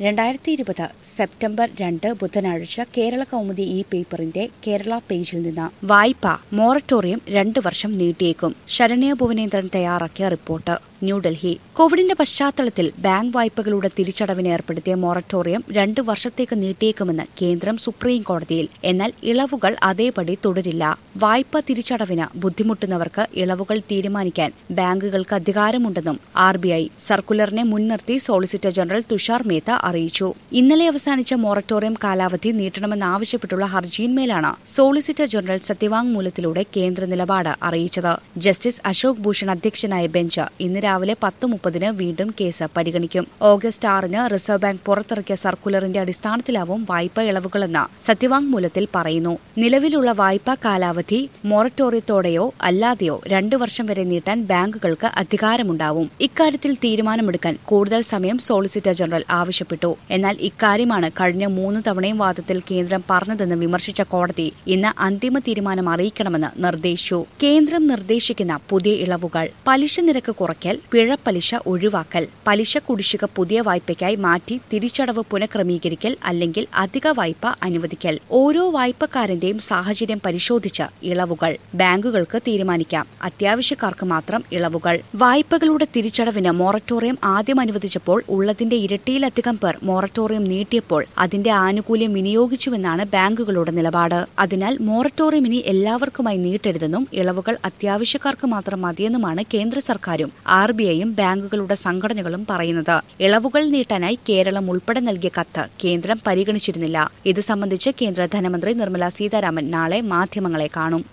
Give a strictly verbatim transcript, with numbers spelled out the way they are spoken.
രണ്ടായിരത്തി ഇരുപത് സെപ്റ്റംബർ രണ്ട് ബുധനാഴ്ച കേരള കൗമുദി ഈ പേപ്പറിന്റെ കേരള പേജിൽ നിന്ന് വായ്പ മൊറട്ടോറിയം രണ്ടു വർഷം നീട്ടിയേക്കും. ശരണ്യ ഭുവനേന്ദ്രൻ തയ്യാറാക്കിയ റിപ്പോർട്ട്. ന്യൂഡൽഹി. കോവിഡിന്റെ പശ്ചാത്തലത്തിൽ ബാങ്ക് വായ്പകളുടെ തിരിച്ചടവിന് ഏർപ്പെടുത്തിയ മൊറട്ടോറിയം രണ്ടു വർഷത്തേക്ക് നീട്ടിയേക്കുമെന്ന് കേന്ദ്രം സുപ്രീം കോടതിയിൽ. എന്നാൽ ഇളവുകൾ അതേപടി തുടരില്ല. വായ്പ തിരിച്ചടവിന് ബുദ്ധിമുട്ടുന്നവർക്ക് ഇളവുകൾ തീരുമാനിക്കാൻ ബാങ്കുകൾക്ക് അധികാരമുണ്ടെന്നും ആർ ബി ഐ സർക്കുലറിനെ മുൻനിർത്തി സോളിസിറ്റർ ജനറൽ തുഷാർ മേത്ത അറിയിച്ചു. ഇന്നലെ അവസാനിച്ച മൊറട്ടോറിയം കാലാവധി നീട്ടണമെന്നാവശ്യപ്പെട്ടുള്ള ഹർജിയിന്മേലാണ് സോളിസിറ്റർ ജനറൽ സത്യവാങ്മൂലത്തിലൂടെ കേന്ദ്ര നിലപാട് അറിയിച്ചത്. ജസ്റ്റിസ് അശോക് ഭൂഷൺ അധ്യക്ഷനായ ബെഞ്ച് ഇന്ന് രാവിലെ പത്ത് മുപ്പതിന് വീണ്ടും കേസ് പരിഗണിക്കും. ഓഗസ്റ്റ് ആറിന് റിസർവ് ബാങ്ക് പുറത്തിറക്കിയ സർക്കുലറിന്റെ അടിസ്ഥാനത്തിലാവും വായ്പാ ഇളവുകളെന്ന് സത്യവാങ്മൂലത്തിൽ പറയുന്നു. നിലവിലുള്ള വായ്പാ കാലാവധി മൊറട്ടോറിയത്തോടെയോ അല്ലാതെയോ രണ്ടു വർഷം വരെ നീട്ടാൻ ബാങ്കുകൾക്ക് അധികാരമുണ്ടാവും. ഇക്കാര്യത്തിൽ തീരുമാനമെടുക്കാൻ കൂടുതൽ സമയം സോളിസിറ്റർ ജനറൽ ആവശ്യപ്പെട്ടു. എന്നാൽ ഇക്കാര്യമാണ് കഴിഞ്ഞ മൂന്ന് തവണയും വാദത്തിൽ കേന്ദ്രം പറഞ്ഞതെന്ന് വിമർശിച്ച കോടതി ഇന്ന് അന്തിമ തീരുമാനം അറിയിക്കണമെന്ന് നിർദ്ദേശിച്ചു. കേന്ദ്രം നിർദ്ദേശിക്കുന്ന പുതിയ ഇളവുകൾ: പലിശ നിരക്ക് കുറയ്ക്കൽ, പിഴപ്പലിശ ഒഴിവാക്കൽ, പലിശ കുടിശ്ശിക പുതിയ വായ്പയ്ക്കായി മാറ്റി തിരിച്ചടവ് പുനഃക്രമീകരിക്കൽ അല്ലെങ്കിൽ അധിക വായ്പ അനുവദിക്കൽ. ഓരോ വായ്പക്കാരന്റെയും സാഹചര്യം പരിശോധിച്ച് ഇളവുകൾ ബാങ്കുകൾക്ക് തീരുമാനിക്കാം. അത്യാവശ്യക്കാർക്ക് മാത്രം ഇളവുകൾ. വായ്പകളുടെ തിരിച്ചടവിന് മൊറട്ടോറിയം ആദ്യം അനുവദിച്ചപ്പോൾ ഉള്ളതിന്റെ ഇരട്ടിയിലധികം പേർ മൊറട്ടോറിയം നീട്ടിയപ്പോൾ അതിന്റെ ആനുകൂല്യം വിനിയോഗിച്ചുവെന്നാണ് ബാങ്കുകളുടെ നിലപാട്. അതിനാൽ മൊറട്ടോറിയം ഇനി എല്ലാവർക്കുമായി നീട്ടരുതെന്നും ഇളവുകൾ അത്യാവശ്യക്കാർക്ക് മാത്രം മതിയെന്നുമാണ് കേന്ദ്ര സർക്കാരും ആർ ബി ഐയും ബാങ്കുകളുടെ സംഘടനകളും പറയുന്നത്. ഇളവുകൾ നീട്ടാനായി കേരളം ഉൾപ്പെടെ നൽകിയ കത്ത് കേന്ദ്രം പരിഗണിച്ചിരുന്നില്ല. ഇത് സംബന്ധിച്ച് കേന്ദ്ര ധനമന്ത്രി നിർമ്മല സീതാരാമൻ നാളെ മാധ്യമങ്ങളെ കാണും.